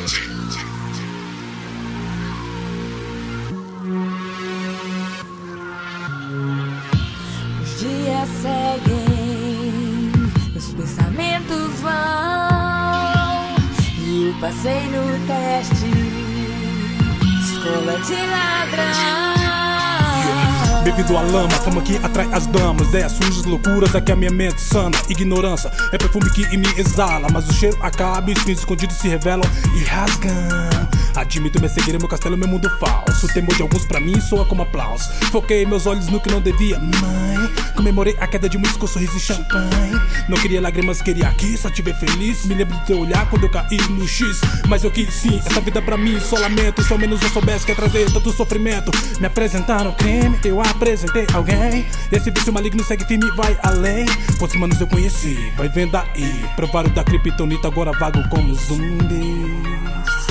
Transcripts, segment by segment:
Os dias seguem, os pensamentos vão, e eu passei no teste, escola de ladrão. Bem-vindo à lama, fama que atrai as damas. Ideias sujas, loucuras, aqui a minha mente sana. Ignorância é perfume que me exala, mas o cheiro acaba e os fins escondidos se revelam e rasgam. Admito minha cegueira, meu castelo, meu mundo falso. O temor de alguns pra mim soa como aplauso. Foquei meus olhos no que não devia, mãe. Comemorei a queda de música com sorriso e champanhe. Não queria lágrimas, queria aqui, só te ver feliz. Me lembro do teu olhar quando eu caí no X. Mas eu quis sim, essa vida pra mim só lamento. Se ao menos eu soubesse que ia trazer tanto sofrimento. Me apresentaram crime, eu apresentei alguém. Esse vício maligno segue firme e vai além. Quantos manos eu conheci, vai vendo aí. Provaram da criptonita, agora vagam como zumbis.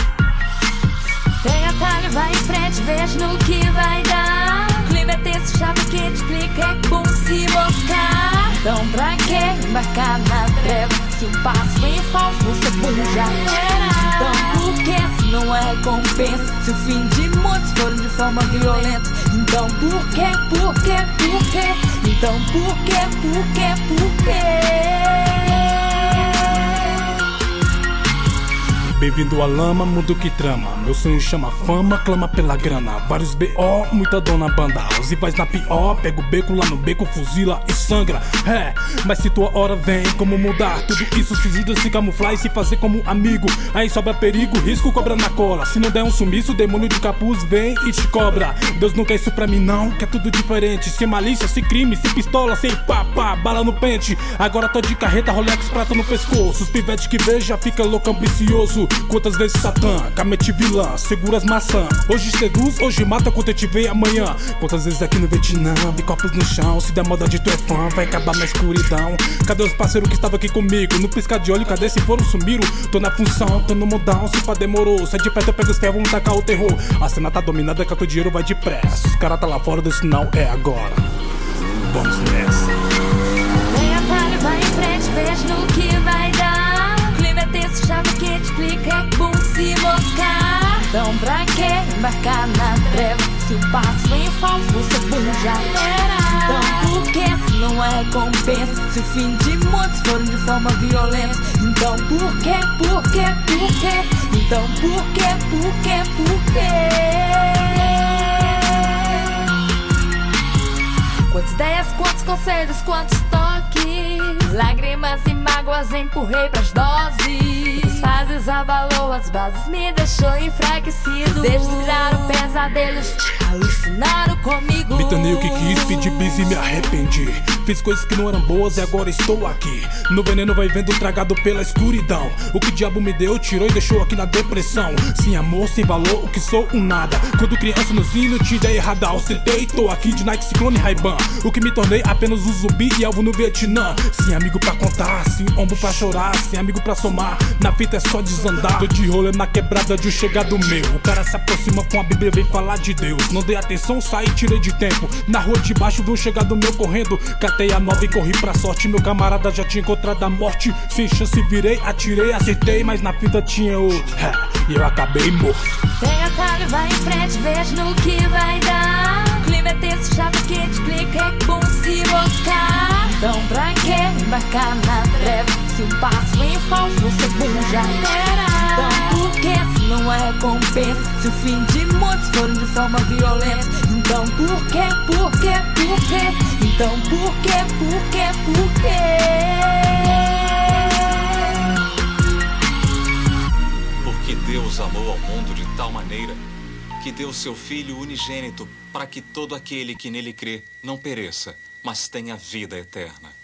Pega atalho, vai em frente, veja no que vai dar. O clima é tenso, chave que te explica, é bom se moscar. Então pra que embarcar nas trevas? Se um passo em falso, você bom já era. Então por que se não é recompensa? Se o fim de muitos foram de forma violenta. Então por que? Então por que? Bem-vindo à lama, mundo que trama. Meu sonho chama fama, clama pela grana. Vários B.O., muita dor na banda. Os rivais na pior, pega o beco lá no beco, fuzila e sangra. É, mas se tua hora vem, como mudar? Tudo isso se ajuda a se camuflar e se fazer como amigo. Aí sobra perigo, risco, cobra na cola. Se não der um sumiço, o demônio de capuz vem e te cobra. Deus não quer isso pra mim não, quer tudo diferente. Sem malícia, sem crime, sem pistola, sem pá, bala no pente. Agora tô de carreta, Rolex, prata no pescoço. Os pivetes que vejo já fica louco, ambicioso. Quantas vezes Satã, camete vilã, segura as maçãs. Hoje seduz, hoje mata, quando eu te ver amanhã. Quantas vezes aqui no Vietnã, vi corpos no chão. Se der moda de tu é fã, vai acabar na escuridão. Cadê os parceiros que estavam aqui comigo? No piscar de olho, cadê se foram, sumiram? Tô na função, tô no mundão, se pá demorou. Sai de perto, eu pego os ferros, vamos tacar o terror. A cena tá dominada, que o teu dinheiro vai depressa. Os caras tá lá fora, desse não é agora. Vamos nessa. Vem atalho, vai em frente, veja no que vai dar. Tenso, chave que te explica, é bom se moscar. Então pra que embarcar nas trevas? Se o passo em falso, você bom já era. Então por que se não é recompensa? Se o fim de muitos foram de forma violenta. Então por que? Então por que? Quantas ideias, quantos conselhos, quantos toques, lágrimas e mágoas empurrei pras doses. As fases abalou as bases, me deixou enfraquecido. Desejos viraram pesadelos, alucinaram comigo. Me tornei o que quis, pedi bis e me arrependi. Fiz coisas que não eram boas e agora estou aqui. No veneno vai vendo tragado pela escuridão. O que o diabo me deu, tirou e deixou aqui na depressão. Sem amor, sem valor, o que sou um nada. Quando criança no sino, tinha ideia errada. Ostentei, tô aqui de Nike, Ciclone, Ray-Ban. O que me tornei apenas um zumbi e alvo no Vietnã. Sem amigo pra contar, sem ombro pra chorar, sem amigo pra somar. Na fita é só desandar. Tô de rolê na quebrada de um chegado meu. O cara se aproxima com a Bíblia, vem falar de Deus. Não dei atenção, saí, tirei de tempo. Na rua de baixo vi um chegado meu correndo. Catei a nova e corri pra sorte. Meu camarada já tinha encontrado a morte. Sem chance virei, atirei, acertei, mas na fita tinha outro. E eu acabei morto. Pega atalho, vai em frente, veja no que vai dar. O clima é tenso, chave que te explica, é bom se moscar. Então pra que embarcar nas trevas? Se um passo em falso, você bom já era. Então por que se não é recompensa? Se o fim de muitos foram de forma violenta. Então por que? Então por que? Porque Deus amou ao mundo de tal maneira que deu seu Filho unigênito para que todo aquele que nele crê não pereça, mas tenha vida eterna.